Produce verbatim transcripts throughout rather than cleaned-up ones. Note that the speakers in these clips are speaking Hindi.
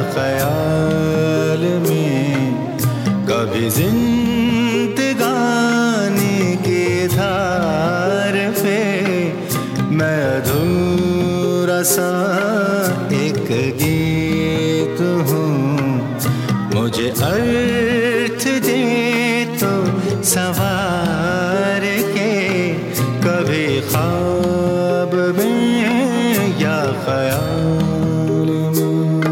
ख्याल में, कभी जिंदगानी की धार पे मैं अधूरा सा एक गीत हूँ। मुझे अर्थ दे तो सवार के, कभी ख्वाब में या ख्याल में।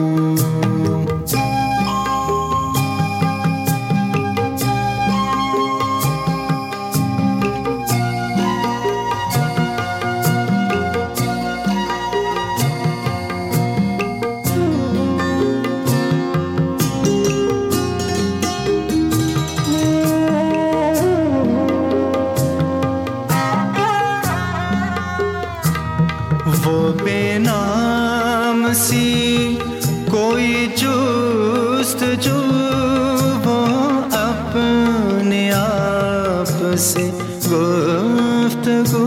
वो बेनाम सी कोई जुस्तजू, वो अपने आप से गुफ्तगू।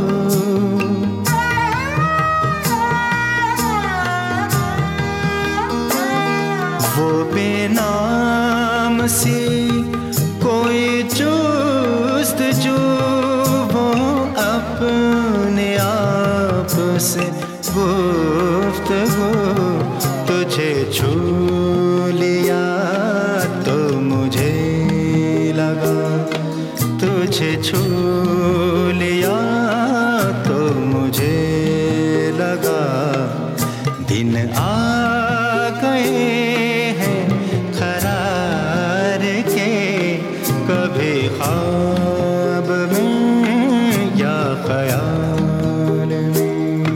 वो बेनाम सी कोई जुस्तजू, वो अपने आप से गुफ्तगू। तुझे छू लिया तो मुझे लगा, तुझे छू लिया तो मुझे लगा, दिन आ गए हैं करार के, कभी ख्वाब में या ख्याल में।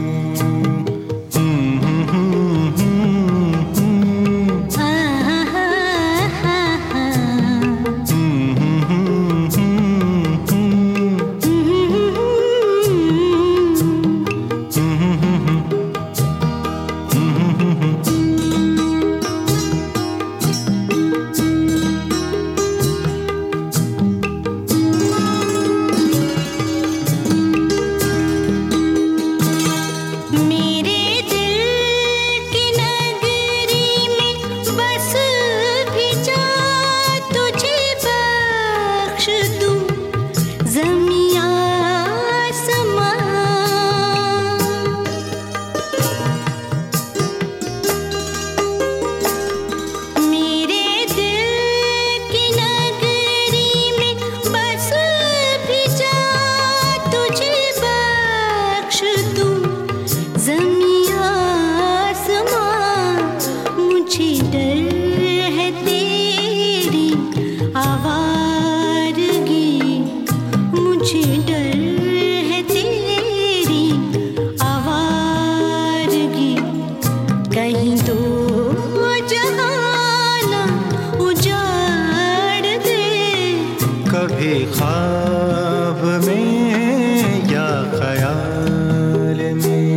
कभी ख्वाब में या ख्याल में।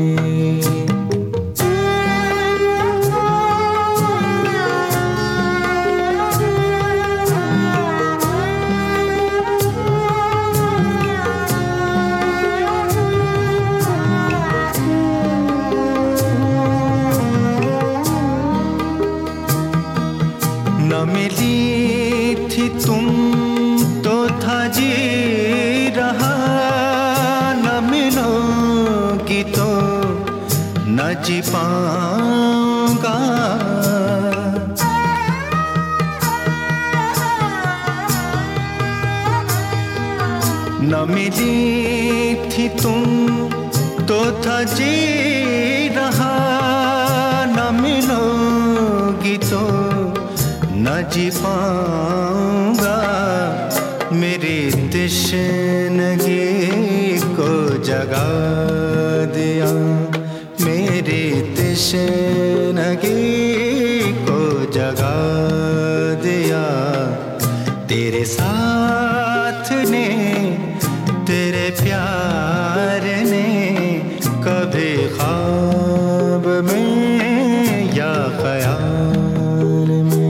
न मिली थी तुम तो था जी रहा, न मिलोगी तो न जी पाऊंगा। न मिली थी तुम तो था जी रहा, न मिलोगी तो न जी पाऊंगा। मेरी तशनगी को जगा दिया, मेरी तशनगी को जगा दिया। तेरे साथ ने, तेरे प्यार ने, कभी ख्वाब में या ख्याल में।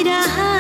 रहा